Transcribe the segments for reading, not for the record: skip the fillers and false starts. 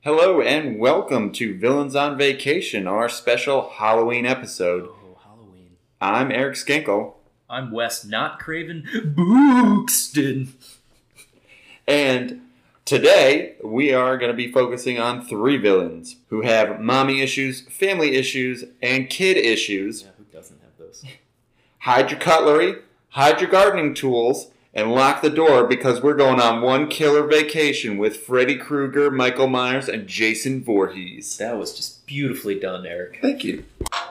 Hello and welcome to Villains on Vacation, our special Halloween episode. Oh, Halloween. I'm Eric Skinkle. I'm Wes Not Craven Bookston. And today we are going to be focusing on three villains who have mommy issues, family issues, and kid issues. Yeah, who doesn't have those? Hide your cutlery, hide your gardening tools, and lock the door because we're going on one killer vacation with Freddy Krueger, Michael Myers, and Jason Voorhees. That was just beautifully done, Eric. Thank you.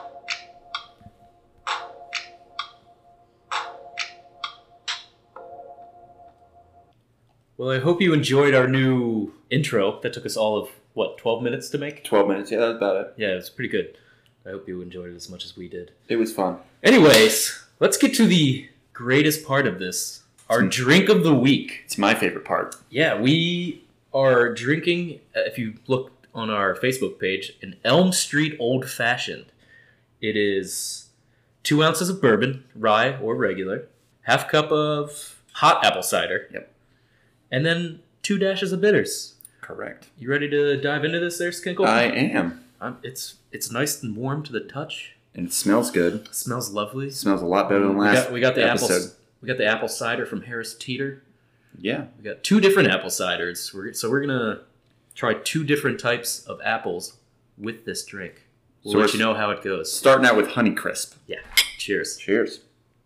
Well, I hope you enjoyed our new intro that took us all of, 12 minutes to make? 12 minutes, yeah, that's about it. Yeah, it was pretty good. I hope you enjoyed it as much as we did. It was fun. Anyways, let's get to the greatest part of this. Our drink of the week. It's my favorite part. Yeah, we are drinking, if you look on our Facebook page, an Elm Street Old Fashioned. It is 2 ounces of bourbon, rye or regular, half cup of hot apple cider, Yep. and then 2 dashes of bitters. Correct. You ready to dive into this there, Skinkle? I am. It's nice and warm to the touch. And it smells good. It smells lovely. It smells a lot better than last We got the episode. We got the apple cider from Harris Teeter. Yeah. We got 2 different apple ciders. So we're gonna try 2 different types of apples with this drink. We'll let you know how it goes. Starting out with Honeycrisp. Yeah. Cheers. Cheers.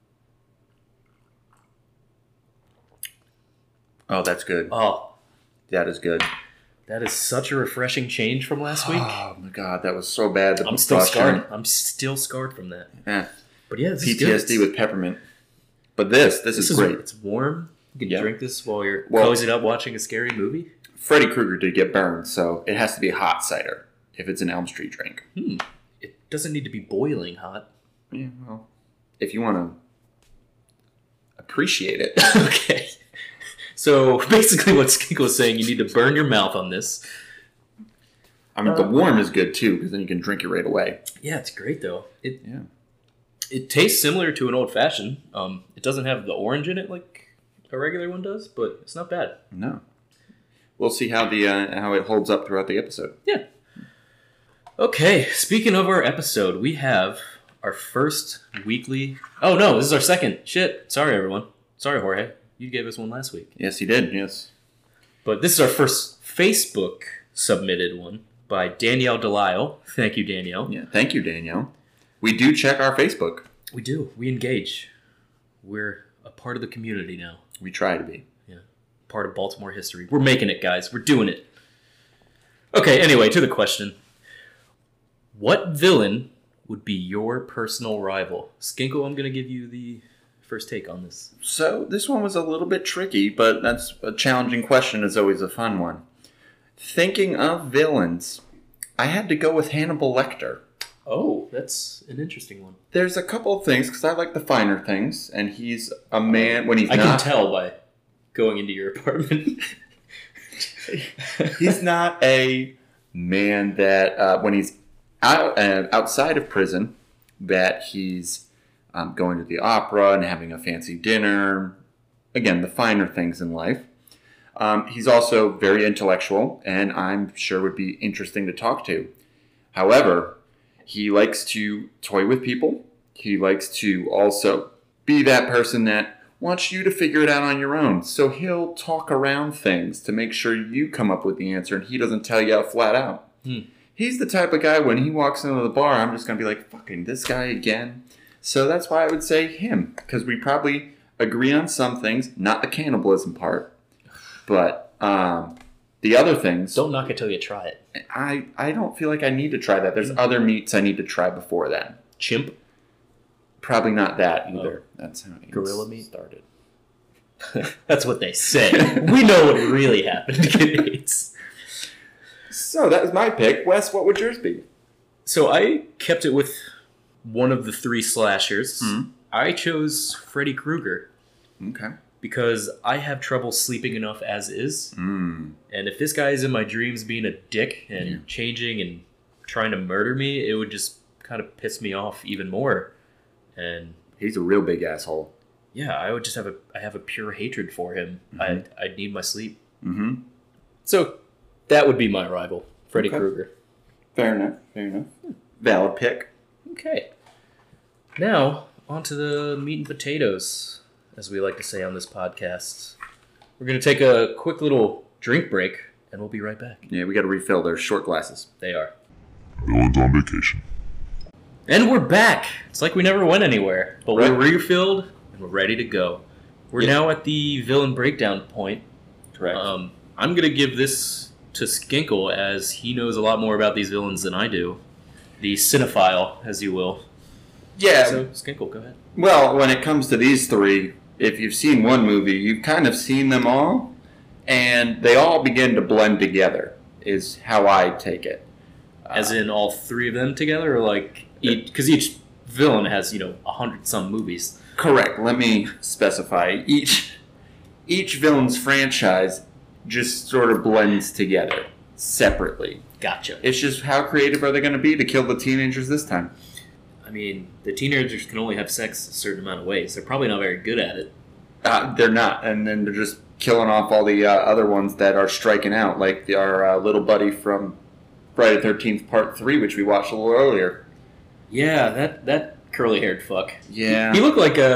Oh, that's good. Oh, That is good. that is such a refreshing change from last week. Oh my god, that was so bad. I'm still scarred. I'm still scarred from that. Yeah. But yeah, this is PTSD good. with peppermint. But this is great. It's warm. You can Yeah. drink this while you're Well- cozied up watching a scary movie. Freddy Krueger did get burned, so it has to be a hot cider if it's an Elm Street drink. It doesn't need to be boiling hot. Yeah, well, if you want to appreciate it. Okay. So basically what Skinkle is saying, you need to burn your mouth on this. I mean, the warm is good too, because then you can drink it right away. Yeah, it's great though. Yeah. It tastes similar to an old fashioned. It doesn't have the orange in it like a regular one does, but it's not bad. No. We'll see how how it holds up throughout the episode. Yeah. Okay, speaking of our episode, we have our first weekly... Oh no, this is our second. Shit. Sorry, everyone. Sorry, Jorge. You gave us one last week. Yes, he did. Yes. But this is our first Facebook submitted one by Danielle Delisle. Thank you, Danielle. Yeah. Thank you, Danielle. We do check our Facebook. We do. We engage. We're a part of the community now. We try to be. Yeah. Part of Baltimore history. We're making it, guys. We're doing it. Okay, anyway, to the question. What villain would be your personal rival? Skinkle, I'm going to give you the first take on this. So this one was a little bit tricky, but that's a challenging question. Is always a fun one. Thinking of villains, I had to go with Hannibal Lecter. Oh, that's an interesting one. There's a couple of things, because I like the finer things, and he's a man when he's I not... can tell by going into your apartment. He's not a man that, when he's outside of prison, that he's going to the opera and having a fancy dinner. Again, the finer things in life. He's also very intellectual, and I'm sure would be interesting to talk to. However, he likes to toy with people. He likes to also be that person that wants you to figure it out on your own. So he'll talk around things to make sure you come up with the answer, and he doesn't tell you out flat out. He's the type of guy, when he walks into the bar, I'm just going to be like, fucking this guy again. So that's why I would say him, because we probably agree on some things, not the cannibalism part, but the other things... Don't knock it till you try it. I don't feel like I need to try that. There's other meats I need to try before that. Chimp? Probably not that either. That's how it Gorilla meat? Started. That's what they say. We know what really happened to kids. So that was my pick. Wes, what would yours be? So I kept it with one of the 3 slashers. Hmm. I chose Freddy Krueger Okay. because I have trouble sleeping enough as is. Mm. And if this guy is in my dreams being a dick and changing and trying to murder me, it would just kind of piss me off even more. And He's a real big asshole. yeah, I would just have a pure hatred for him. Mhm. I'd need my sleep. Mm-hmm. So that would be my rival. Freddy Okay. Krueger. Fair enough. Valid pick. Okay. Now, on to the meat and potatoes, as we like to say on this podcast. We're going to take a quick little drink break, and we'll be right back. Yeah, we got to refill their short glasses. They are. Villains on vacation. And we're back! It's like we never went anywhere, but Right. we're refilled, and we're ready to go. We're Yeah. now at the villain breakdown point. Correct. I'm going to give this to Skinkle, as he knows a lot more about these villains than I do. The cinephile, as you will. yeah. So, Skinkle, go ahead. Well, when it comes to these three, if you've seen one movie, you've kind of seen them all, and they all begin to blend together, is how I take it. As in all three of them together, or like because each villain has 100-some movies. Correct. Let me specify. Each villain's franchise just sort of blends together separately. Gotcha. It's just how creative are they going to be to kill the teenagers this time? I mean, the teenagers can only have sex a certain amount of ways. They're probably not very good at it. They're not, and then they're just killing off all the other ones that are striking out, like our little buddy from Friday the 13th Part 3, which we watched a little earlier. Yeah, that curly-haired fuck. Yeah. He looked like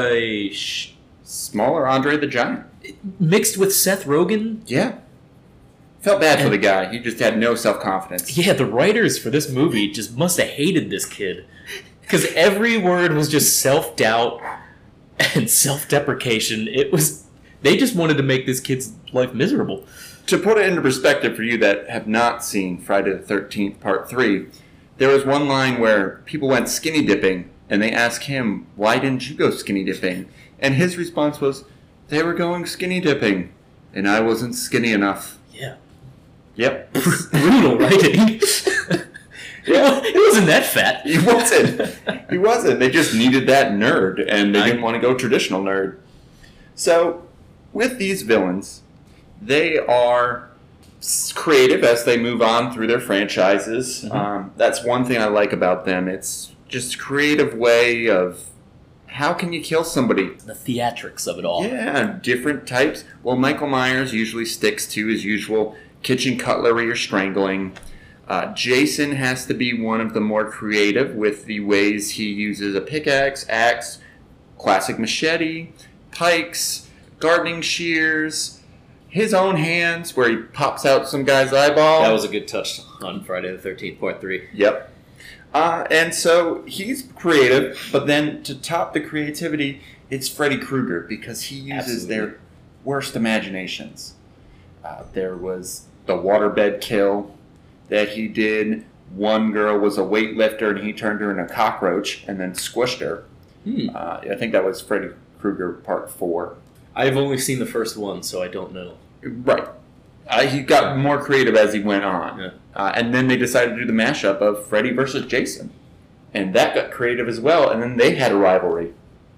Smaller Andre the Giant. mixed with Seth Rogen. Yeah. Felt bad for the guy. He just had no self-confidence. Yeah, the writers for this movie just must have hated this kid. Because every word was just self-doubt and self-deprecation. They just wanted to make this kid's life miserable. To put it into perspective for you that have not seen Friday the 13th Part 3, there was one line where people went skinny dipping, and they asked him, why didn't you go skinny dipping? And his response was, they were going skinny dipping, and I wasn't skinny enough. Yeah. Yep. Brutal writing. Yeah. It wasn't that fat. He wasn't. He wasn't. They just needed that nerd, and they didn't want to go traditional nerd. So, with these villains, they are creative as they move on through their franchises. Mm-hmm. That's one thing I like about them. It's just a creative way of how can you kill somebody? The theatrics of it all. Yeah, different types. Well, Michael Myers usually sticks to his usual kitchen cutlery or strangling. Jason has to be one of the more creative with the ways he uses a pickaxe, axe, classic machete, pikes, gardening shears, his own hands where he pops out some guy's eyeball. That was a good touch on Friday the 13th, Part 3. Yep. And so he's creative, but then to top the creativity, it's Freddy Krueger because he uses their worst imaginations. There was the waterbed kill that he did. One girl was a weightlifter and he turned her into a cockroach and then squished her. I think that was Freddy Krueger Part 4. I've only seen the first one, so I don't know. Right. He got more creative as he went on. Yeah. And then they decided to do the mashup of Freddy versus Jason. And that got creative as well. And then they had a rivalry.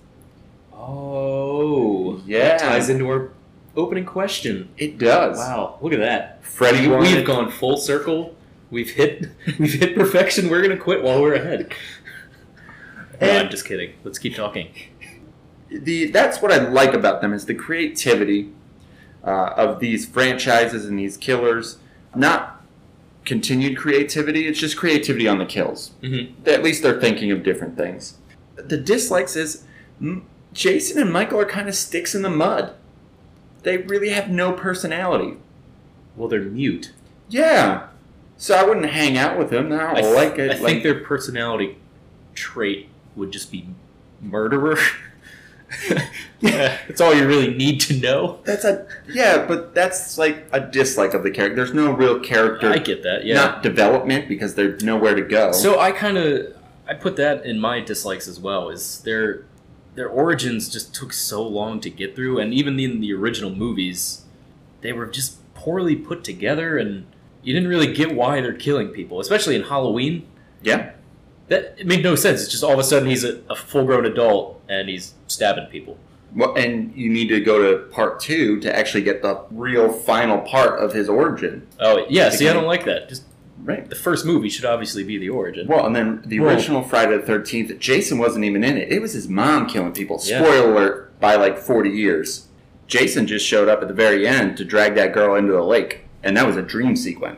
Oh. Yeah. That ties into our opening question. It does. Wow, look at that. Freddy We've wanted... gone full circle. We've hit perfection. We're going to quit while we're ahead. No, And- I'm just kidding. Let's keep talking. That's what I like about them is the creativity of these franchises and these killers. Not continued creativity. It's just creativity on the kills. Mm-hmm. At least they're thinking of different things. The dislikes is Jason and Michael are kind of sticks in the mud. They really have no personality. Well, they're mute. Yeah. So I wouldn't hang out with them. I don't like it. I think their personality trait would just be murderer. Yeah, that's all you really need to know. but that's like a dislike of the character. There's no real character. I get that, yeah. Not development because there's nowhere to go. So I put that in my dislikes as well. Is their origins just took so long to get through, and even in the original movies, they were just poorly put together, and you didn't really get why they're killing people, especially in Halloween. Yeah. It made no sense. It's just all of a sudden he's a full-grown adult and he's stabbing people. Well, and you need to go to part 2 to actually get the real final part of his origin. Oh, yeah. See, I don't like that. Just Right. the first movie should obviously be the origin. Well, and then the original Friday the 13th, Jason wasn't even in it. It was his mom killing people. Yeah. Spoiler alert, by like 40 years. Jason just showed up at the very end to drag that girl into the lake. And that was a dream sequence.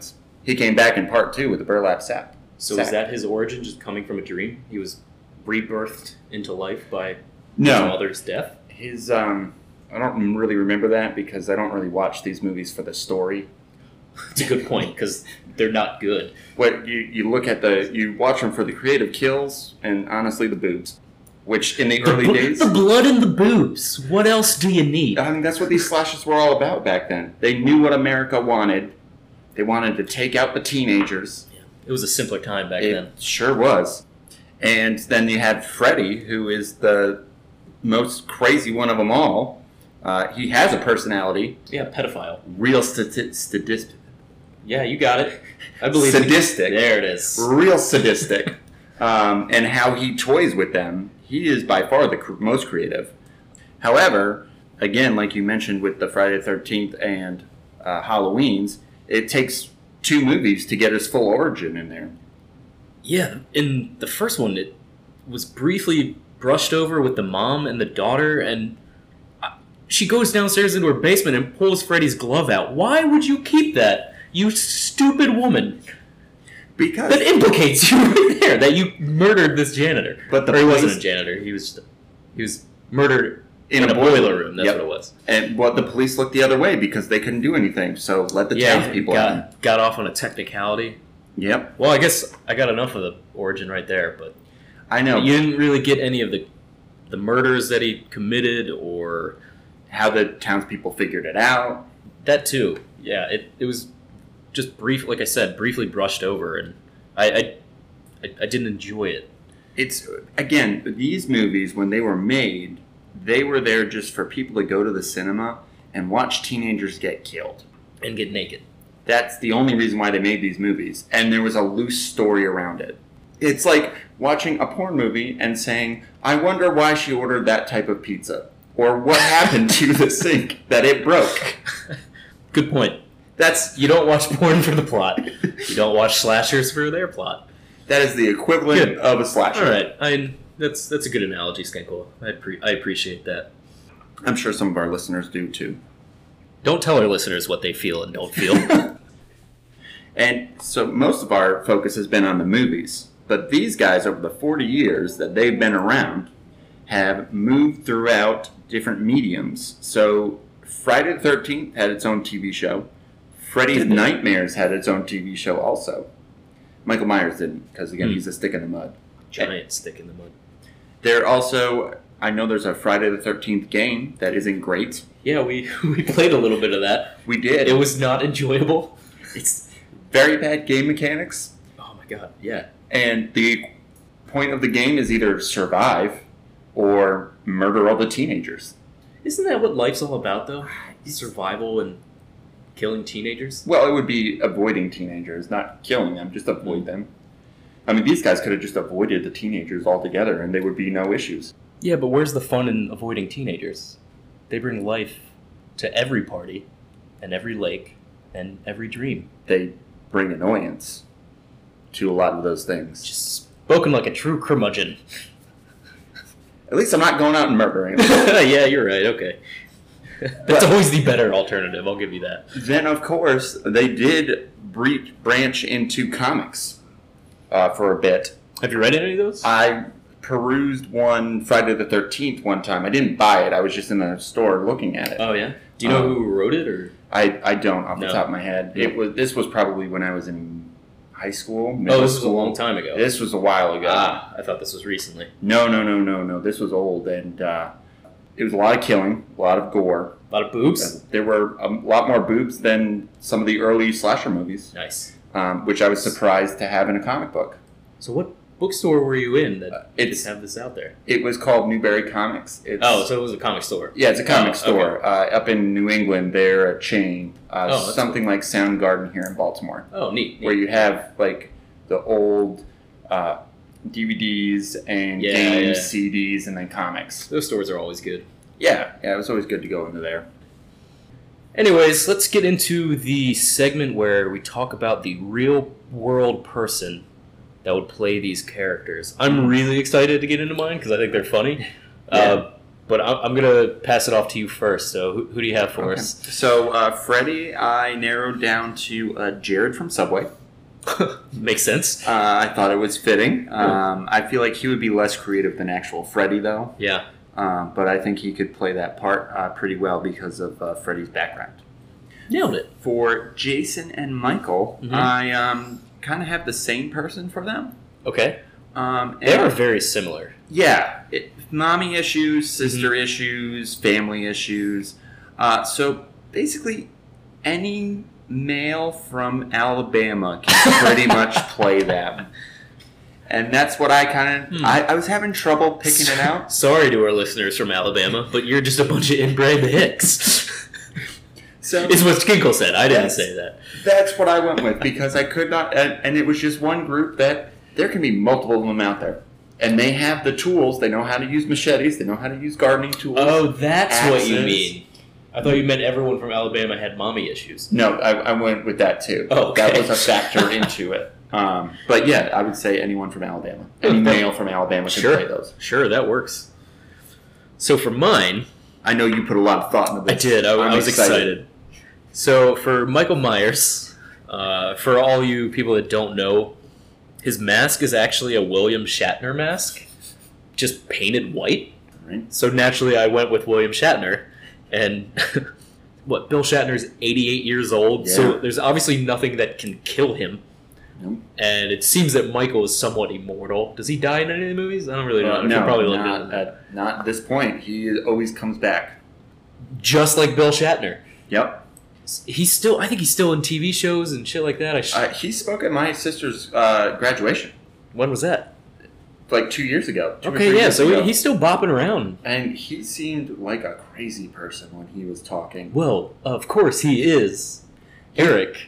He came back in part 2 with the burlap sack. So is that his origin, just coming from a dream? He was rebirthed into life by his No. mother's death? His, I don't really remember that because I don't really watch these movies for the story. It's a good point, because they're not good. What you look at you watch them for the creative kills and honestly the boobs, which in the early days, The blood and the boobs. What else do you need? I mean, that's what these slashes were all about back then. They knew what America wanted. They wanted to take out the teenagers. It was a simpler time back It then. sure was. And then you had Freddy, who is the most crazy one of them all. He has a personality. Yeah, pedophile. Real sadistic. Yeah, you got it. I believe Sadistic. There it is. Real sadistic. And how he toys with them. He is by far the most creative. However, again, like you mentioned with the Friday the 13th and Halloween's, it takes 2 movies to get his full origin in there. Yeah, in the first one, it was briefly brushed over with the mom and the daughter, and she goes downstairs into her basement and pulls Freddy's glove out. Why would you keep that, you stupid woman? Because That implicates you right there, that you murdered this janitor. But the or he wasn't police- a janitor, he was murdered in in a boiler room, that's Yep. what it was. And the police looked the other way because they couldn't do anything. So let the townspeople in. got off on a technicality. Yep, Well, I guess I got enough of the origin right there, but I know. you didn't really get any of the murders that he committed, or How the townspeople figured it out. that too. Yeah, it was just brief, like I said, briefly brushed over, and I didn't enjoy it. It's, again, these movies, when they were made, they were there just for people to go to the cinema and watch teenagers get killed. And get naked. That's the only reason why they made these movies. And there was a loose story around it. It's like watching a porn movie and saying, I wonder why she ordered that type of pizza. Or what happened to the sink that it broke. Good point. That's You don't watch porn for the plot. You don't watch slashers for their plot. That is the equivalent Good. of a slasher. All right, that's a good analogy, Skanko. I appreciate that. I'm sure some of our listeners do too. Don't tell our listeners what they feel and don't feel. And so most of our focus has been on the movies. But these guys, over the 40 years that they've been around, have moved throughout different mediums. So Friday the 13th had its own TV show. Freddy's Didn't it? Nightmares had its own TV show also. Michael Myers didn't, because again, he's a stick in the mud. Giant stick in the mud. There also, I know there's a Friday the 13th game that isn't great. Yeah, we played a little bit of that. We did. It was not enjoyable. It's very bad game mechanics. Oh my god, yeah. And the point of the game is either survive or murder all the teenagers. Isn't that what life's all about, though? Survival and killing teenagers? Well, it would be avoiding teenagers, not killing them, just avoid them. I mean, these guys could have just avoided the teenagers altogether and there would be no issues. Yeah, but where's the fun in avoiding teenagers? They bring life to every party, and every lake, and every dream. They bring annoyance to a lot of those things. Just spoken like a true curmudgeon. At least I'm not going out and murdering them. Yeah, you're right, okay. That's always the better alternative, I'll give you that. Then, of course, they did branch into comics for a bit. Have you read any of those? I perused one Friday the 13th one time. I didn't buy it. I was just in a store looking at it. Oh, yeah? Do you know who wrote it, or...? I don't off the No. top of my head. No. This was probably when I was in high school, middle Oh, this was a school. long time ago. This was a while ago. I thought this was recently. No. This was old, and it was a lot of killing, a lot of gore. A lot of boobs? There were a lot more boobs than some of the early slasher movies, Nice. which I was surprised to have in a comic book. So what bookstore were you in that It's- just have this out there? It was called Newberry Comics. It's, So it was a comic store. yeah, it's a comic Oh, store up in New England. They're a chain, that's something like Soundgarden here in Baltimore, Oh, neat. where you have like the old DVDs and Yeah, games, yeah. CDs, and then comics. Those stores are always good. Yeah, it was always good to go into there. Anyways, let's get into the segment where we talk about the real world person that would play these characters. I'm really excited to get into mine because I think they're funny. Yeah. But I'm going to pass it off to you first. So who do you have for us? So Freddy, I narrowed down to Jared from Subway. Makes sense. I thought it was fitting. I feel like he would be less creative than actual Freddy, though. Yeah. But I think he could play that part pretty well because of Freddy's background. Nailed it. For Jason and Michael, I kind of have the same person for them. Okay. And They are very similar. Yeah. Mommy issues, sister issues, family issues. So basically, any male from Alabama can pretty much play them. And that's what I kind of... I was having trouble picking it out. Sorry to our listeners from Alabama, but you're just a bunch of inbred Hicks. So It's what Skinkle said. I didn't say that. That's what I went with because I could not... And it was just one group that... There can be multiple of them out there. And they have the tools. They know how to use machetes. They know how to use gardening tools. Oh, that's what you axes. mean. I thought you meant everyone from Alabama had mommy issues. No, I went with that too. Oh, okay. That was a factor into it. But yeah, I would say anyone from Alabama. Any male from Alabama can play those. Sure, that works. So for mine... I know you put a lot of thought into I this. did. I was excited. So for Michael Myers, for all you people that don't know, his mask is actually a William Shatner mask, just painted white. Right. So naturally, I went with William Shatner, and Bill Shatner's 88 years old, so Yeah. there's obviously nothing that can kill him. Nope. And it seems that Michael is somewhat immortal. Does he die in any of the movies? I don't really know. I should No, probably look into that. not at this point. He always comes back. Just like Bill Shatner. Yep. I think he's still in TV shows and shit like that. He spoke at my sister's graduation When was that? like 2 years ago. 2 or 3 Okay, yeah, years so ago. he's still bopping around. And he seemed like a crazy person when he was talking. Well, of course he is. Eric.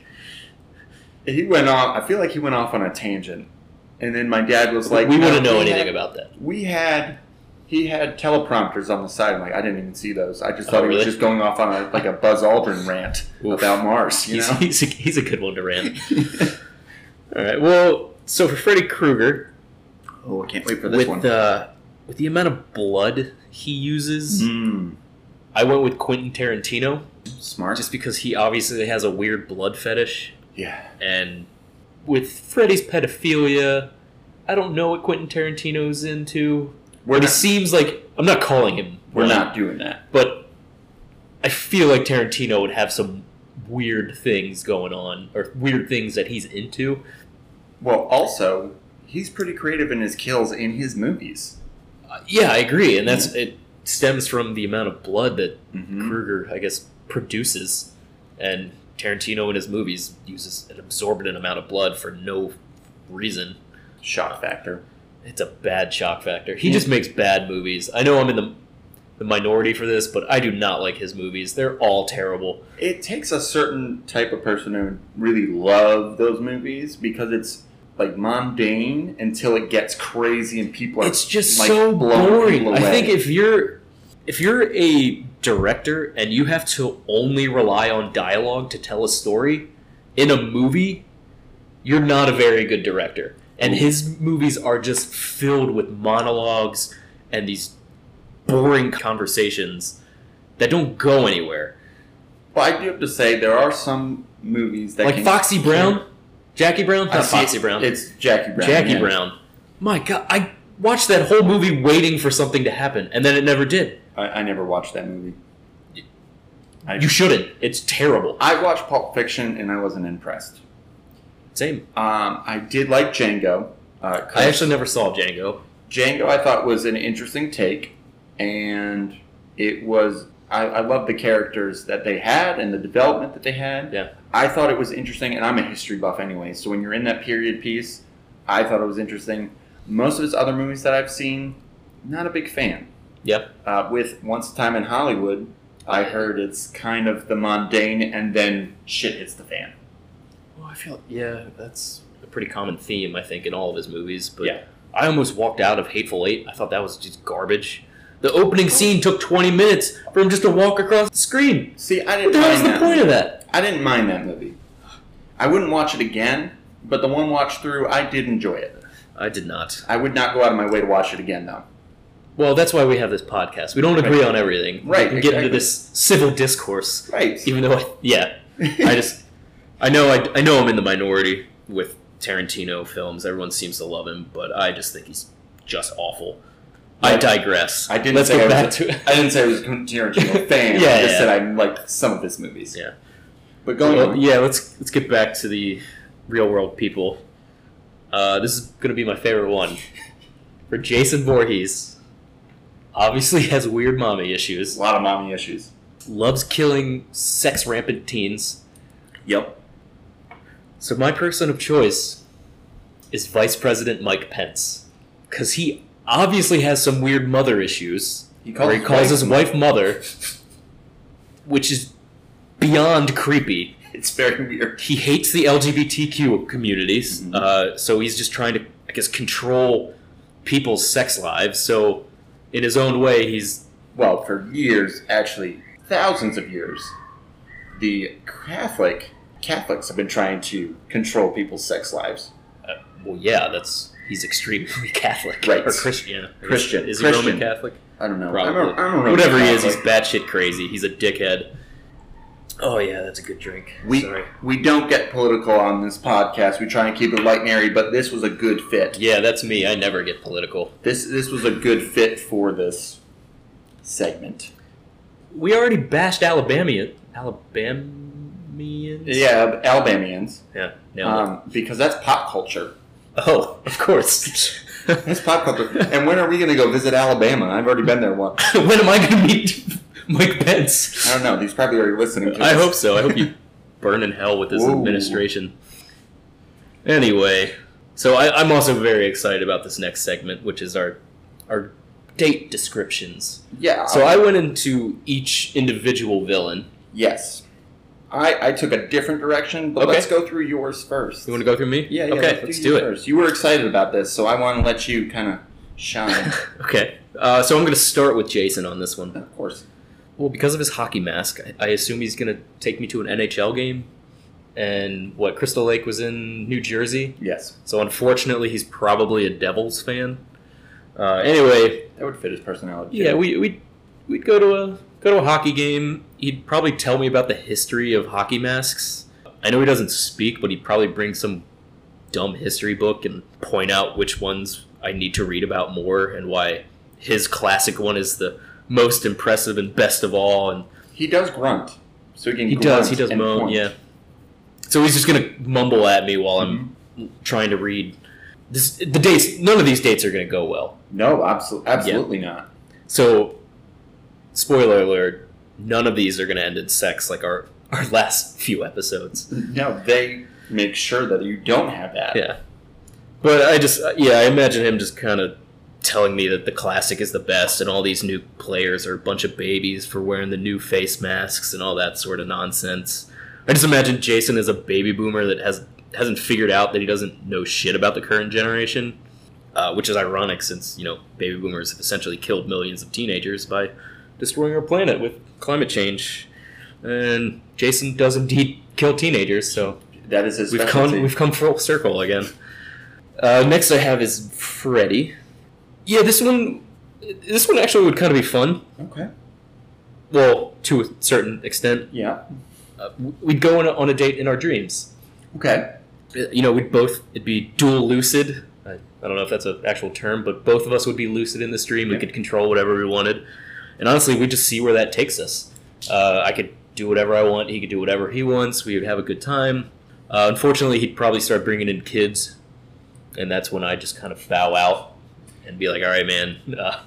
He went off. I feel like he went off on a tangent, and then my dad was like, we "No, wouldn't know we anything had- about that. He had teleprompters on the side. I'm like, I didn't even see those. I just thought he really? was just going off on a Buzz Aldrin rant Oof. about Mars. You know? He's a good one to rant. All right, well, so for Freddy Krueger, Oh, I can't wait for this with one. with the amount of blood he uses, Mm, I went with Quentin Tarantino, smart. just because he obviously has a weird blood fetish. Yeah. And with Freddy's pedophilia, I don't know what Quentin Tarantino's into. We're But he not, seems like... I'm not calling him. we're one, not doing that. But I feel like Tarantino would have some weird things going on, or weird things that he's into. Well, also, he's pretty creative in his kills in his movies. Yeah, I agree. And it stems from the amount of blood that Mhm. Krueger, I guess, produces. And Tarantino in his movies uses an exorbitant amount of blood for no reason. Shock factor. It's a bad shock factor. He just makes bad movies. I know I'm in the minority for this, but I do not like his movies. They're all terrible. It takes a certain type of person to really love those movies because it's like mundane until it gets crazy and people are It's just like, so blowing boring. people I away. think if you're a director and you have to only rely on dialogue to tell a story in a movie, you're not a very good director. And his movies are just filled with monologues and these boring conversations that don't go anywhere. Well, I do have to say there are some movies that Like can, Foxy Brown? Jackie Brown? Not See, Foxy Brown. It's Jackie Brown. Jackie yeah. Brown. My God, I watched that whole movie waiting for something to happen, and then it never did. I never watched that movie. You shouldn't. It's terrible. I watched Pulp Fiction and I wasn't impressed. Same. I did like Django. 'Cause I actually never saw Django. Django I thought was an interesting take, and it was I love the characters that they had and the development that they had. Yeah. I thought it was interesting, and I'm a history buff anyway, so when you're in that period piece, I thought it was interesting. Most of his other movies that I've seen, not a big fan. Yep. With Once a Time in Hollywood, I heard it's kind of the mundane, and then shit hits the fan. Well, I feel that's a pretty common theme I think in all of his movies. But Yeah. I almost walked out of Hateful Eight. I thought that was just garbage. The opening scene took 20 minutes for him just to walk across the screen. See, I What didn't the hell mind is the that. point of that? I didn't mind that movie. I wouldn't watch it again, but the one watch through, I did enjoy it. I did not. I would not go out of my way to watch it again, though. Well, that's why we have this podcast. We don't agree on everything. Right, We can get into exactly. this civil discourse. Right. Even though, I know I'm in the minority with Tarantino films. Everyone seems to love him, but I just think he's just awful. I digress. I didn't Let's say go I back was to it. I didn't say I was a Tarantino fan. Yeah, I just yeah. said I liked some of his movies. Yeah. But going Well, on. yeah, let's get back to the real world people. This is going to be my favorite one. For Jason Voorhees, obviously has weird mommy issues, A lot of mommy issues. loves killing sex rampant teens. Yep. So my person of choice is Vice President Mike Pence. Because he obviously has some weird mother issues. He Where he calls his wife mother, which is beyond creepy. It's very weird. He hates the LGBTQ communities, so he's just trying to, I guess, control people's sex lives. So, in his own way, he's Well, for years, actually, thousands of years, the Catholics have been trying to control people's sex lives. he's extremely Catholic, Right. or Christian. Yeah. Christian. Is he Christian. Roman Catholic? I don't know. Probably. I'm a Roman Whatever he is, he's Catholic. batshit crazy. He's a dickhead. Oh yeah, that's a good drink. Sorry. We don't get political on this podcast. We try and keep it light and airy, but this was a good fit. Yeah, that's me. I never get political. This was a good fit for this segment. We already bashed Alabamians. Yeah, Alabamians. Yeah. Nailed it. Because that's pop culture. Oh, of course. That's pop culture. And when are we going to go visit Alabama? I've already been there once. When am I going to meet Mike Pence? I don't know. He's probably already listening to I this. hope so. I hope you burn in hell with this Whoa. administration. Anyway, so I'm also very excited about this next segment, which is our date descriptions. Yeah. So I went into each individual villain. Yes. I took a different direction, but Okay. let's go through yours first. You want to go through me? Yeah, Okay, let's do you it. first. You were excited about this, so I want to let you kind of shine. Okay. So I'm going to start with Jason on this one. Of course. Well, because of his hockey mask, I assume he's going to take me to an NHL game. And Crystal Lake was in New Jersey. Yes. So unfortunately, he's probably a Devils fan. Anyway, That would fit his personality. yeah, we'd go to a hockey game. He'd probably tell me about the history of hockey masks. I know he doesn't speak, but he'd probably bring some dumb history book and point out which ones I need to read about more and why his classic one is the most impressive and best of all. And He does grunt. So he can he grunt does and moan, point. yeah. So he's just gonna mumble at me while I'm Mm-hmm. trying to read. The dates. None of these dates are gonna go well. No, absolutely not. So, spoiler alert: none of these are gonna end in sex like our last few episodes. No, they make sure that you don't have that. Yeah, but I imagine him just kind of telling me that the classic is the best, and all these new players are a bunch of babies for wearing the new face masks and all that sort of nonsense. I just imagine Jason as a baby boomer that hasn't figured out that he doesn't know shit about the current generation, which is ironic since baby boomers have essentially killed millions of teenagers by destroying our planet with climate change, and Jason does indeed kill teenagers. So That is his we've specialty. come full circle again. Next I have is Freddy. Yeah, this one actually would kind of be fun. Okay. Well, to a certain extent. Yeah. We'd go on a date in our dreams. Okay. It'd be dual lucid. I don't know if that's an actual term, but both of us would be lucid in this dream. We Yeah. could control whatever we wanted. And honestly, we'd just see where that takes us. I could do whatever I want. He could do whatever he wants. We would have a good time. Unfortunately, he'd probably start bringing in kids. And that's when I just kind of bow out and be like, all right, man,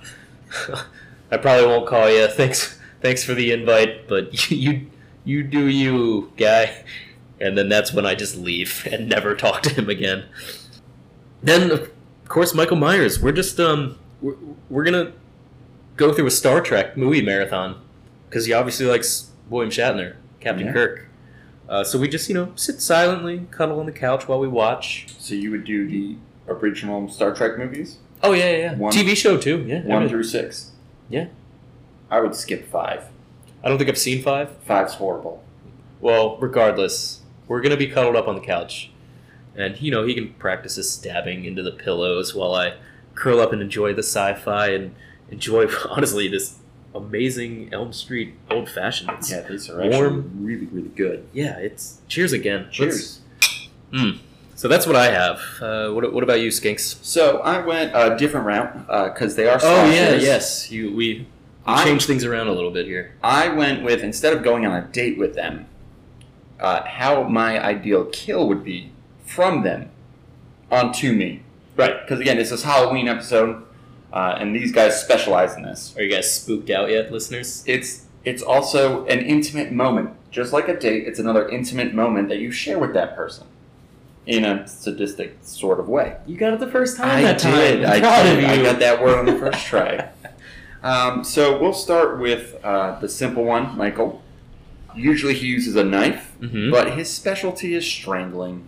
I probably won't call you. Thanks for the invite, but you do you, guy. And then that's when I just leave and never talk to him again. Then, of course, Michael Myers. We're just we're gonna go through a Star Trek movie marathon because he obviously likes William Shatner, Captain Yeah. Kirk. So we just sit silently, cuddle on the couch while we watch. So you would do the original Star Trek movies? Oh yeah. One- TV show too. Yeah, 1 through 6? Yeah. I would skip 5. I don't think I've seen 5. 5's horrible. Well, regardless, we're gonna be cuddled up on the couch, and he can practice his stabbing into the pillows while I curl up and enjoy the sci-fi and enjoy, honestly, this amazing Elm Street Old Fashioned. It's Yeah, these are warm. actually really, really good. Yeah, it's cheers again. Cheers. So that's what I have. What about you, Skinks? So I went a different route because they are Oh yeah, slashers. yes. We changed things around a little bit here. I went with, instead of going on a date with them, how my ideal kill would be from them onto me. Right. Because again, this is Halloween episode, and these guys specialize in this. Are you guys spooked out yet, listeners? It's also an intimate moment. Just like a date, it's another intimate moment that you share with that person in a sadistic sort of way. You got it the first time I that did. time. I'm proud of you. I got that word on the first try. So we'll start with the simple one, Michael. Usually he uses a knife, but his specialty is strangling.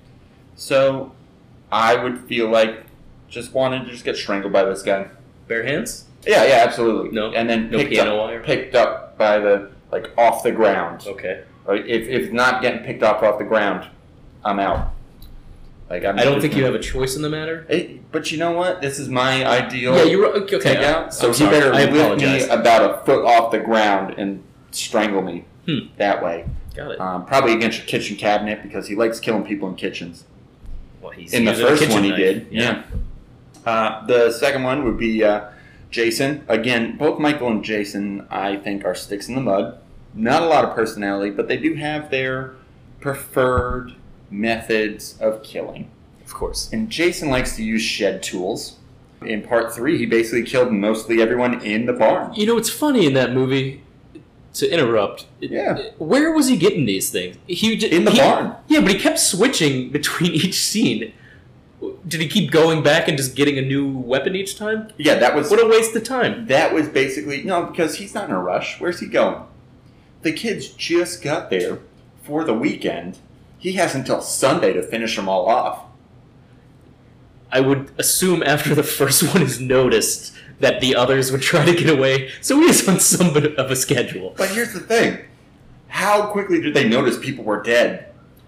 So I would feel like just wanted to just get strangled by this guy. Bare hands? Yeah, absolutely. No, and then no piano wire? picked up by the off the ground. Okay. Right? If not getting picked up off the ground, I'm out. I don't think you have a choice in the matter. But you know what? This is my ideal. Yeah, you're okay. Takeout. So I'm he sorry. better I lift apologize. me about a foot off the ground and strangle me that way. Got it. Probably against your kitchen cabinet because he likes killing people in kitchens. Well, he's In the using a first kitchen one he knife. did. Yeah. The second one would be Jason. Again, both Michael and Jason, I think, are sticks in the mud. Not a lot of personality, but they do have their preferred methods of killing. Of course. And Jason likes to use shed tools. In part 3, he basically killed mostly everyone in the barn. You know, it's funny in that movie, to interrupt, where was he getting these things? In the barn. Yeah, but he kept switching between each scene. Did he keep going back and just getting a new weapon each time? Yeah, that was... What a waste of time. That was basically... No, because he's not in a rush. Where's he going? The kids just got there for the weekend. He has until Sunday to finish them all off. I would assume after the first one is noticed that the others would try to get away, so he is on some bit of a schedule. But here's the thing. How quickly did they notice people were dead?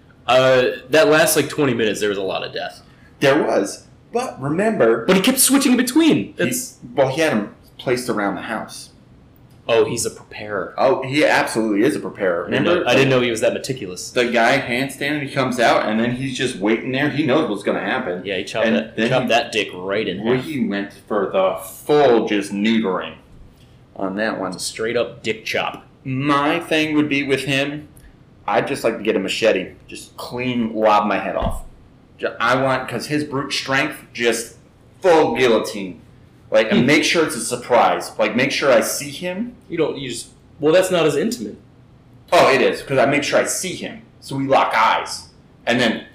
That last 20 minutes, there was a lot of death. There was. But remember... But he kept switching between. He had them placed around the house. Oh, he's a preparer. Oh, he absolutely is a preparer. Remember? I didn't know he was that meticulous. The guy handstanding, he comes out, and then he's just waiting there. He knows what's going to happen. Yeah, he chopped that dick right in half. He went for the full just neutering on that one. It's a straight up dick chop. My thing would be with him, I'd just like to get a machete. Just clean lob my head off. Because his brute strength, just full guillotine. And make sure it's a surprise. Make sure I see him. Well, that's not as intimate. Oh, it is, because I make sure I see him. So we lock eyes. And then...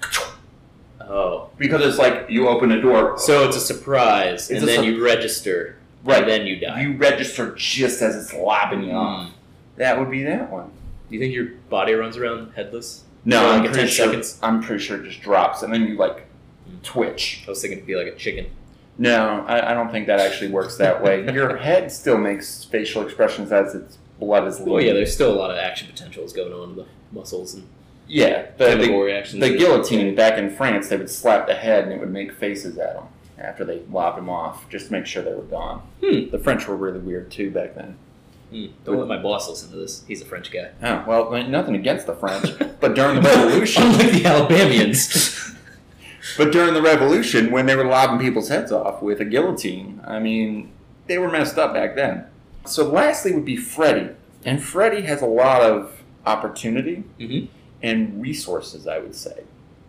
Oh. Because it's you open a door. So it's a surprise, and then you register. Right. And then you die. You register just as it's lobbing you off. That would be that one. Do you think your body runs around headless? No, for I'm 10 pretty sure. seconds? I'm pretty sure it just drops, and then you twitch. I was thinking it'd be like a chicken. No, I don't think that actually works that way. Your head still makes facial expressions as its blood is leaving. Well, yeah, there's still a lot of action potentials going on in the muscles and chemical reactions. The guillotine back in France, they would slap the head and it would make faces at them after they lobbed them off, just to make sure they were gone. The French were really weird too back then. Don't let my boss listen to this. He's a French guy. Oh, well, nothing against the French, but during the Revolution... Unlike the Alabamians... But during the Revolution, when they were lobbing people's heads off with a guillotine, they were messed up back then. So lastly would be Freddy. And Freddy has a lot of opportunity and resources, I would say.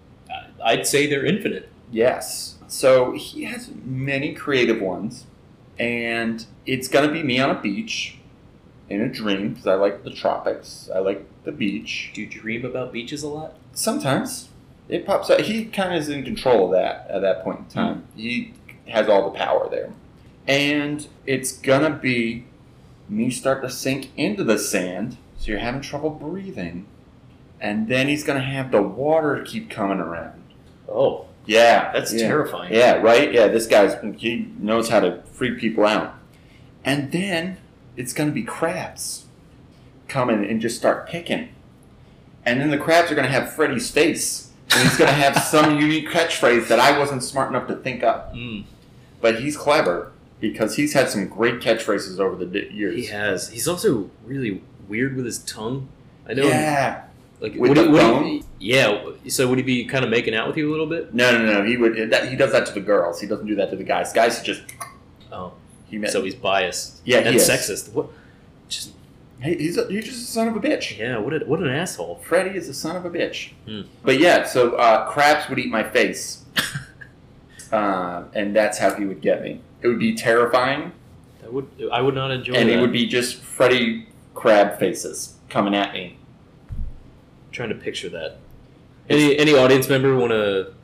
I'd say they're infinite. Yes. So he has many creative ones. And it's going to be me on a beach in a dream, because I like the tropics. I like the beach. Do you dream about beaches a lot? Sometimes. It pops up. He kind of is in control of that at that point in time. He has all the power there. And it's going to be me start to sink into the sand, so you're having trouble breathing. And then he's going to have the water keep coming around. Oh. Yeah. That's terrifying. Yeah, right? Yeah, he knows how to freak people out. And then it's going to be crabs coming and just start picking. And then the crabs are going to have Freddy's face. And he's going to have some unique catchphrase that I wasn't smart enough to think up. But he's clever. because he's had some great catchphrases over the years. He has. He's also really weird with his tongue. I know. Yeah. Like With the phone? Yeah. So would he be kind of making out with you a little bit? No. He would. He does that to the girls. He doesn't do that to the guys. Guys, he just. Oh. He So he's biased. Yeah, and he is. sexist. What? Just he's just a son of a bitch. yeah. What an asshole. Freddie is a son of a bitch. Hmm. But yeah, so Krabs would eat my face, and that's how he would get me. It would be terrifying, I would not enjoy and that. it would be just Freddy Crab faces coming at me. I'm trying to picture that. Any audience member want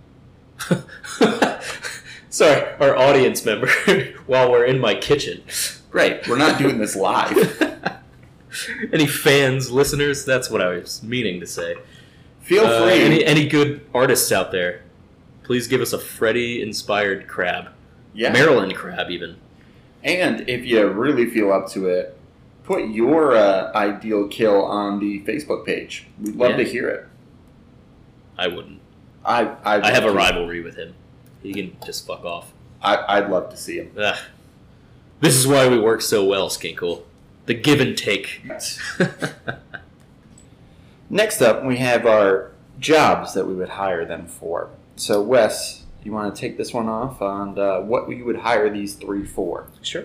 to? Sorry, our audience member. While we're in my kitchen. Great, we're not doing this live. Any fans, listeners? That's what I was meaning to say. Feel free. Any good artists out there? Please give us a Freddy-inspired crab. Yeah. Maryland crab, even. And if you really feel up to it, put your ideal kill on the Facebook page. We'd love to hear it. I wouldn't. I have a rivalry with him. He can just fuck off. I'd love to see him. Ugh. This is why we work so well, Skinkle. The give and take. Next up, we have our jobs that we would hire them for. So, Wes, you want to take this one off on what we would hire these three for? Sure.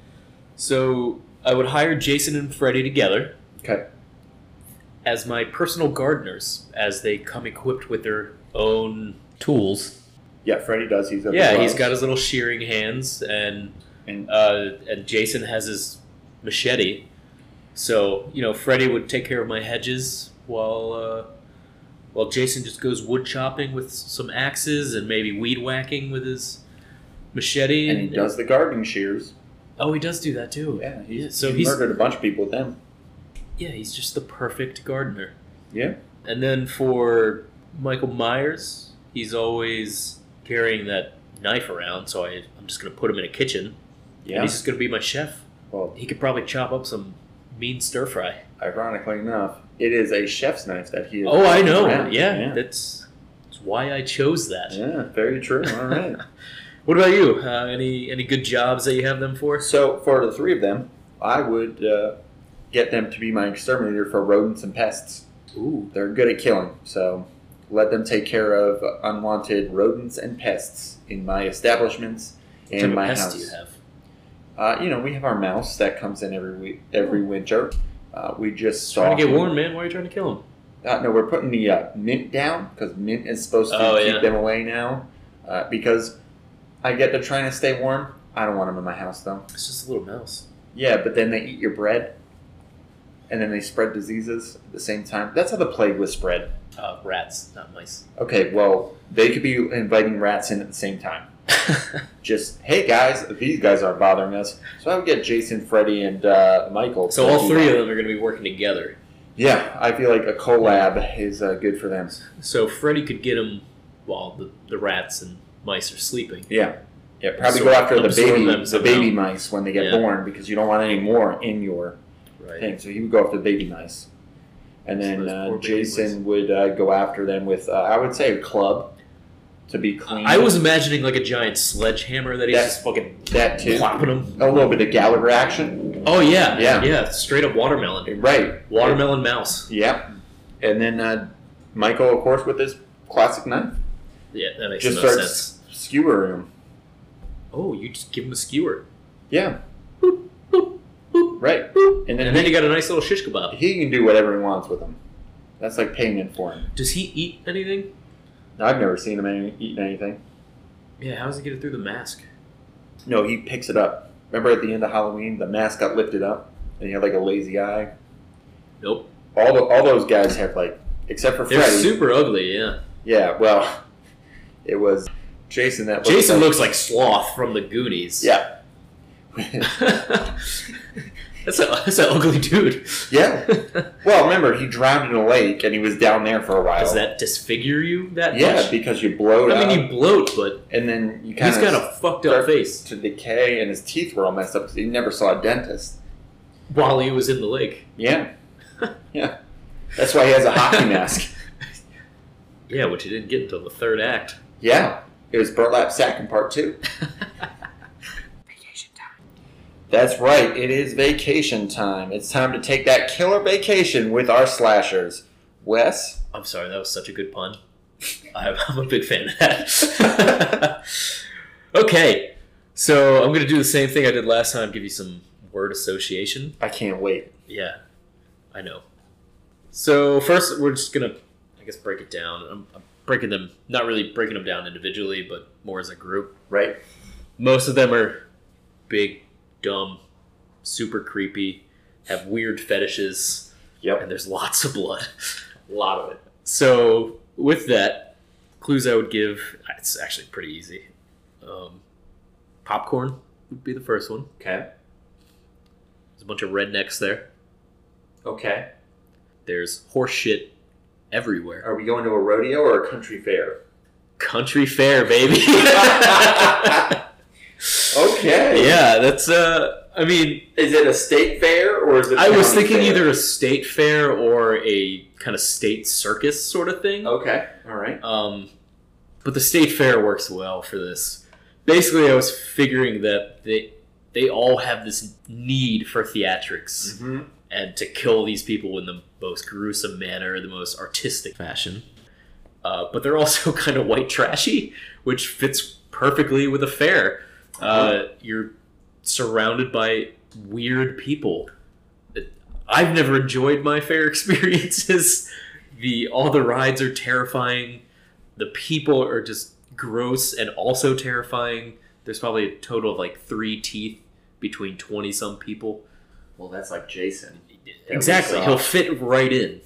So, I would hire Jason and Freddy together Okay. as my personal gardeners, as they come equipped with their own tools. Yeah, Freddy does. He's got the Yeah, gloves. he's got his little shearing hands, and Jason has his machete. So, Freddy would take care of my hedges while Jason just goes wood chopping with some axes and maybe weed whacking with his machete. And he does the gardening shears. Oh, he does do that too. Yeah, he's he's murdered a bunch of people with them. yeah, he's just the perfect gardener. Yeah. And then for Michael Myers, he's always carrying that knife around, so I'm just going to put him in a kitchen. And Yeah. he's just going to be my chef. Well, He could probably chop up some mean stir fry. ironically enough, it is a chef's knife that he is. Oh, I know. around. Yeah, that's why I chose that. Yeah, very true. All right. What about you? Any good jobs that you have them for? So, for the three of them, I would get them to be my exterminator for rodents and pests. Ooh. They're good at killing, so let them take care of unwanted rodents and pests in my establishments and What my type of house. pests do you have? We have our mouse that comes in every winter. We just saw Trying to get him. warm, man. Why are you trying to kill him? No, we're putting the mint down because mint is supposed to keep yeah. them away now. Because I get they're trying to stay warm. I don't want them in my house though. It's just a little mouse. Yeah, but then they eat your bread, and then they spread diseases at the same time. That's how the plague was spread. Rats, not mice. Okay, well, they could be inviting rats in at the same time. Just, hey guys, these guys are bothering us. So I would get Jason, Freddy, and Michael. So to all do three that. of them are going to be working together. Yeah, I feel like a collab is good for them. So Freddy could get him while the rats and mice are sleeping. Yeah. Yeah, probably Absorb- go after the absorb them baby somehow. mice when they get Yeah. born because you don't want any more in your Right. thing. So he would go after the baby mice. And So then those poor baby Jason would go after them with, I would say, a club to be clean. I was imagining like a giant sledgehammer that he's That- just fucking that too. whopping them. A little bit of Gallagher action. Oh yeah, Yeah. straight up watermelon. Right. Watermelon mouse. Yeah. And then Michael, of course, with his classic knife, Yeah, that makes just no starts sense. skewering him. Oh, you just give him a skewer. Yeah. Boop, boop, boop, Right. boop. And And then then you got a nice little shish kebab. he can do whatever he wants with them. That's like payment for him. Does he eat anything? I've never seen him eating anything. Yeah, how does he get it through the mask? No, he picks it up. Remember at the end of Halloween, the mask got lifted up, and he had like a lazy eye. Nope. All those guys have like, except for They're Freddy. super ugly, yeah. Yeah, well, it was Jason that. Jason looks like Sloth from the Goonies. Yeah. That's an ugly dude. Yeah. Well, remember he drowned in a lake, and he was down there for a while. Does that disfigure you that Yeah, much? because you bloat I out, mean, you bloat, but and then you kind he's of got a fucked up face to decay, and his teeth were all messed up because he never saw a dentist. while he was in the lake. Yeah. Yeah. That's why he has a hockey mask. Yeah, which he didn't get until the third act. Yeah. It was burlap sack in part 2. Vacation time. That's right. It is vacation time. It's time to take that killer vacation with our slashers. Wes? I'm sorry, that was such a good pun. I'm a big fan of that. Okay, so I'm going to do the same thing I did last time, give you some word association. I can't wait. Yeah, I know. So first, we're just going to, I guess, break it down. I'm breaking them, not really breaking them down individually, but more as a group. Right. Most of them are big, dumb, super creepy, have weird fetishes, Yep. and there's lots of blood. A lot of it. So, with that, clues I would give, it's actually pretty easy. Popcorn would be the first one. Okay. There's a bunch of rednecks there. Okay. There's horse shit everywhere. Are we going to a rodeo or a country fair? Country fair, baby. Okay. Yeah, that's, I mean... Is it a state fair or is it I was county thinking fair? either a state fair or a kind of state circus sort of thing. Okay. All right. But the state fair works well for this. Basically, I was figuring that they all have this need for theatrics Mm-hmm. and to kill these people in the most gruesome manner, the most artistic fashion. But they're also kind of white trashy, which fits perfectly with a fair. You're surrounded by weird people. I've never enjoyed my fair experiences. All the rides are terrifying. The people are just gross and also terrifying. There's probably a total of like 3 teeth between 20-some people. Well, that's like Jason. That Exactly. we saw. He'll fit right in.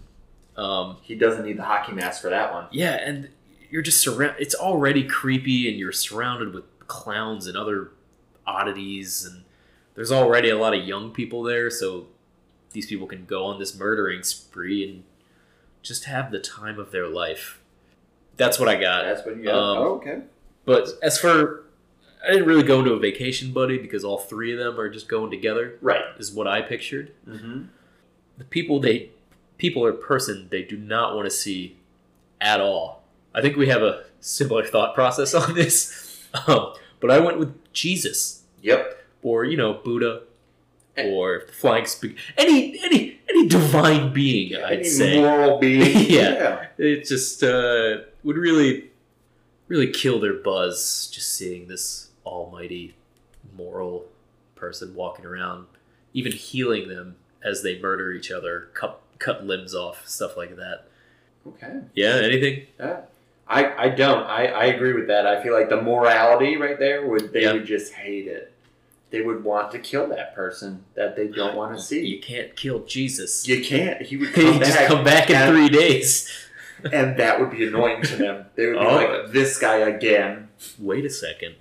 He doesn't need the hockey mask for that one. Yeah, and you're just surrounded. It's already creepy, and you're surrounded with clowns and other oddities, and there's already a lot of young people there, so these people can go on this murdering spree and just have the time of their life. That's what I got. That's what you got. Okay. But as for, I didn't really go into a vacation buddy because all 3 of them are just going together. Right. Is what I pictured. Mm-hmm. The people or person they do not want to see at all. I think we have a similar thought process on this. But I went with Jesus. Yep. Or, Buddha. Or the flying spaghetti. Any divine being, I'd Any say. moral being. Yeah. It just would really, really kill their buzz just seeing this almighty moral person walking around, even healing them as they murder each other, cut limbs off, stuff like that. Okay. Yeah, anything? Yeah. I don't. I agree with that. I feel like the morality right there would just hate it. They would want to kill that person that they don't want to see. You can't kill Jesus. You can't. He would He just come back in 3 days. and that would be annoying to them. They would be like, this guy again. Wait a second.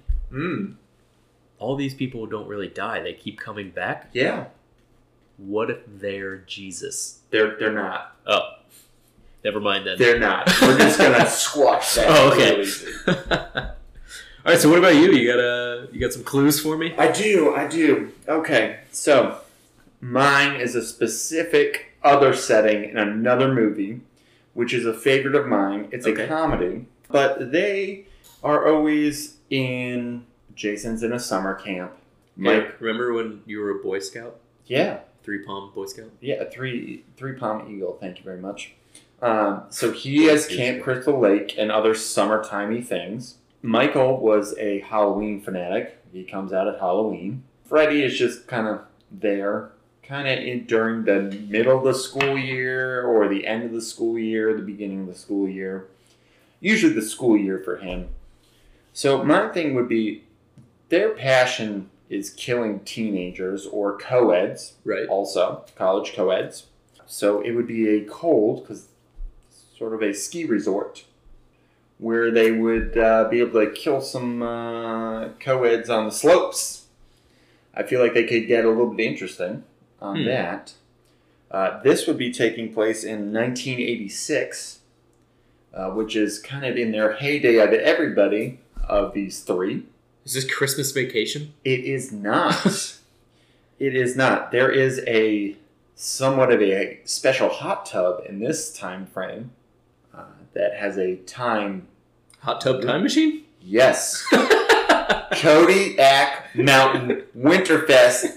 All these people don't really die. They keep coming back. Yeah. What if they're Jesus? They're not. Oh. Never mind then. They're not. We're just going to squash that. Oh, okay. Really easy. All right, so what about you? You got some clues for me? I do. Okay, so mine is a specific other setting in another movie, which is a favorite of mine. It's a comedy, but they are always in. Jason's in a summer camp. Mike, remember when you were a Boy Scout? Yeah. 3-palm Boy Scout? Yeah, a three-palm eagle. Thank you very much. So he has Camp Crystal Lake and other summertimey things. Michael was a Halloween fanatic. He comes out at Halloween. Freddy is just kind of there, during the middle of the school year or the end of the school year, the beginning of the school year. Usually the school year for him. So my thing would be their passion is killing teenagers or co-eds. Right. Also, college co-eds. So it would be a cold, because sort of a ski resort, where they would be able to kill some co-eds on the slopes. I feel like they could get a little bit interesting on that. This would be taking place in 1986, which is kind of in their heyday of everybody of these 3. Is this Christmas Vacation? It is not. It is not. There is a somewhat of a special hot tub in this time frame that has a time... Hot tub time machine? Yes. Kodiak Mountain Winterfest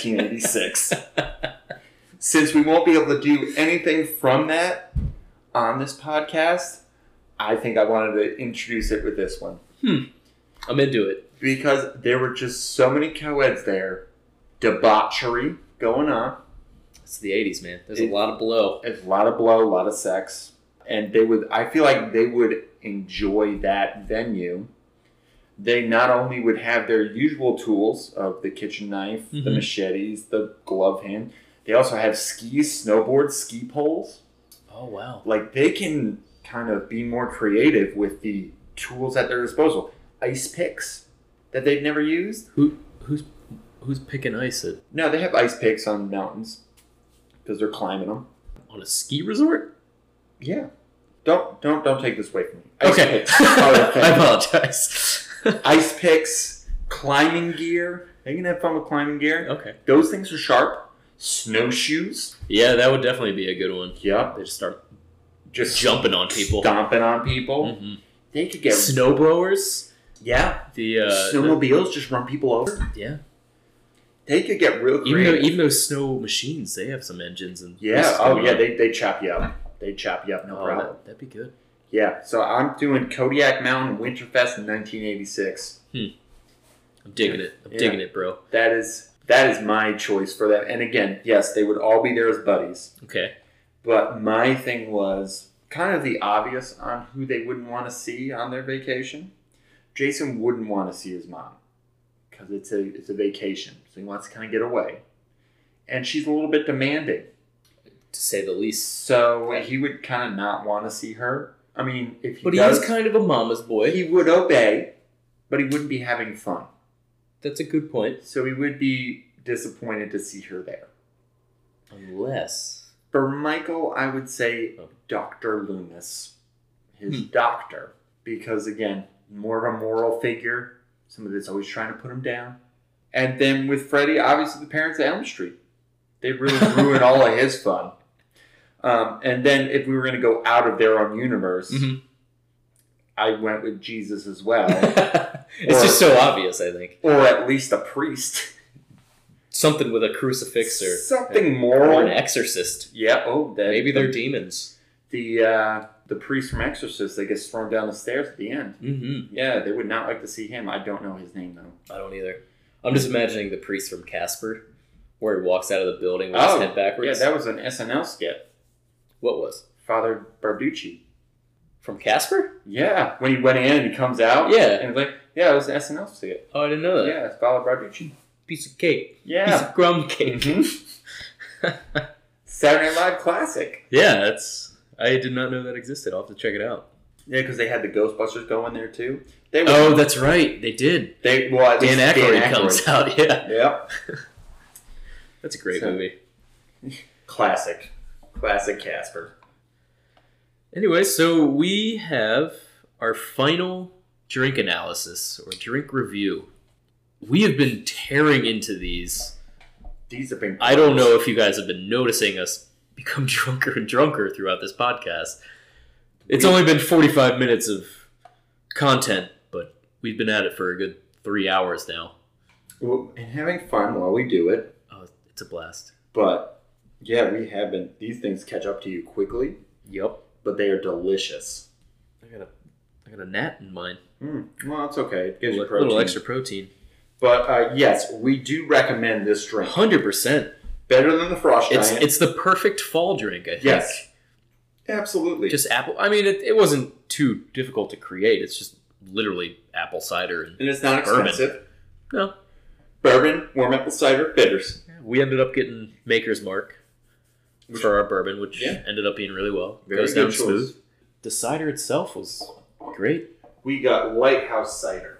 1986. Since we won't be able to do anything from that on this podcast, I think I wanted to introduce it with this one. I'm into it. Because there were just so many co-eds there. Debauchery going on. It's the 80s, man. There's a lot of blow. There's a lot of blow, a lot of sex. And I feel like they would enjoy that venue. They not only would have their usual tools of the kitchen knife, the machetes, the glove hand, they also have skis, snowboards, ski poles. Oh, wow. Like, they can kind of be more creative with the tools at their disposal. Ice picks that they've never used. Who's picking ice at? No, they have ice picks on mountains because they're climbing them. On a ski resort? Yeah. Don't take this away from me. Ice Okay. picks are a thing. I apologize. Ice picks, climbing gear. They can have fun with climbing gear. Okay. Those things are sharp. Snowshoes. Yeah, that would definitely be a good one. Yep. They just start Just jumping on people. stomping on people. They could get Snowblowers. Yeah. The snowmobiles just run people over. Yeah. They could get real creative. Even those snow machines, they have some engines and Yeah. Oh yeah. They chop you up. They chop you up. No problem. That'd be good. Yeah. So I'm doing Kodiak Mountain Winterfest in 1986. I'm digging it. I'm digging it, bro. That is my choice for them. And again, yes, they would all be there as buddies. Okay. But my thing was kind of the obvious on who they wouldn't want to see on their vacation. Jason wouldn't want to see his mom because it's a vacation, so he wants to kind of get away. And she's a little bit demanding, To say the least. so he would kind of not want to see her. I mean, if he But does, he is kind of a mama's boy. he would obey, but he wouldn't be having fun. That's a good point. So he would be disappointed to see her there. Unless... For Michael, I would say Dr. Loomis, his doctor, because again, more of a moral figure, somebody that's always trying to put him down. And then with Freddie, obviously the parents at Elm Street. They really ruin all of his fun. And then if we were going to go out of their own universe, I went with Jesus as well. It's just so obvious, I think. Or at least a priest. Something with a crucifix or... Something moral. Or an exorcist. Yeah, Maybe they're demons. The priest from Exorcist that gets thrown down the stairs at the end. Mm-hmm. Yeah, they would not like to see him. I don't know his name, though. I don't either. I'm just imagining the priest from Casper, where he walks out of the building with his head backwards. Yeah, that was an SNL skit. What was? Father Barducci. From Casper? Yeah, when he went in and he comes out. Yeah. And it's like, yeah, it was an SNL skit. Oh, I didn't know that. Yeah, it's Father Barducci. Piece of cake. Yeah. Piece of crumb cake. Saturday Night Live classic. Yeah, I did not know that existed. I'll have to check it out. Yeah, because they had the Ghostbusters go in there, too. That's right. They did. Dan Aykroyd comes out, yeah. Yep. That's a great movie. Classic Casper. Anyway, so we have our final drink analysis or drink review. We have been tearing into these. These have been... I don't know if you guys have been noticing us become drunker and drunker throughout this podcast. It's only been 45 minutes of content, but we've been at it for a good 3 hours now. Well, and having fun while we do it. Oh, it's a blast. But, yeah, we have been... These things catch up to you quickly. Yep. But they are delicious. I got a gnat in mine. Well, it's okay. It gives you A protein. little extra protein. But, yes, we do recommend this drink. 100%. Better than the Frost Giant. It's the perfect fall drink, I think. Yes. Absolutely. Just apple. I mean, it wasn't too difficult to create. It's just literally apple cider and it's not bourbon. expensive. No. Bourbon, warm apple cider, bitters. We ended up getting Maker's Mark for our bourbon, which ended up being really well. Goes down smooth. The cider itself was great. We got Lighthouse cider.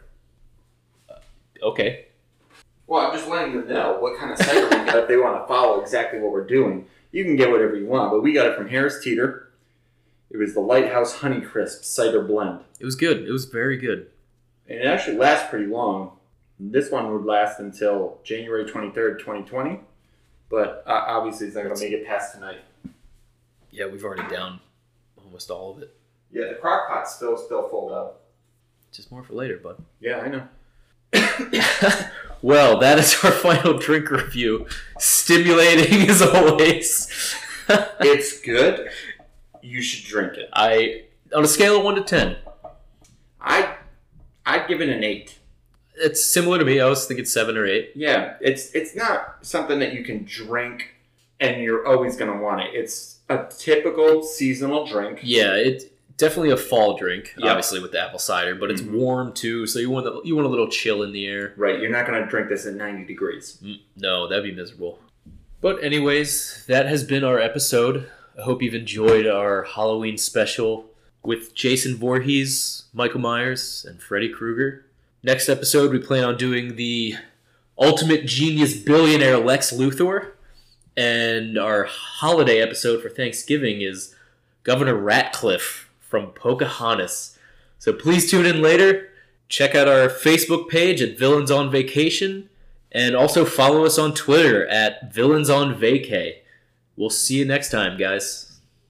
Okay. Well, I'm just letting them know what kind of cider we got if they want to follow exactly what we're doing. You can get whatever you want, but we got it from Harris Teeter. It was the Lighthouse Honeycrisp cider blend. It was good. It was very good. And it actually lasts pretty long. This one would last until January 23rd, 2020. But obviously it's not going to make it past tonight. Yeah, we've already down almost all of it. Yeah, the crock pot's still full up. Just more for later, bud. Yeah, I know. Well, that is our final drink review. Stimulating as always. It's good. You should drink it. On a scale of 1 to 10. I'd give it an 8. It's similar to me. I was thinking 7 or 8. Yeah, it's not something that you can drink and you're always going to want it. It's a typical seasonal drink. Yeah, it's definitely a fall drink, Yep. obviously with the apple cider, but it's warm too, so you want a little chill in the air. Right, you're not going to drink this at 90 degrees. No, that'd be miserable. But anyways, that has been our episode. I hope you've enjoyed our Halloween special with Jason Voorhees, Michael Myers, and Freddy Krueger. Next episode, we plan on doing the ultimate genius billionaire Lex Luthor. And our holiday episode for Thanksgiving is Governor Ratcliffe from Pocahontas. So please tune in later. Check out our Facebook page at Villains on Vacation. And also follow us on Twitter at Villains on Vacay. We'll see you next time, guys.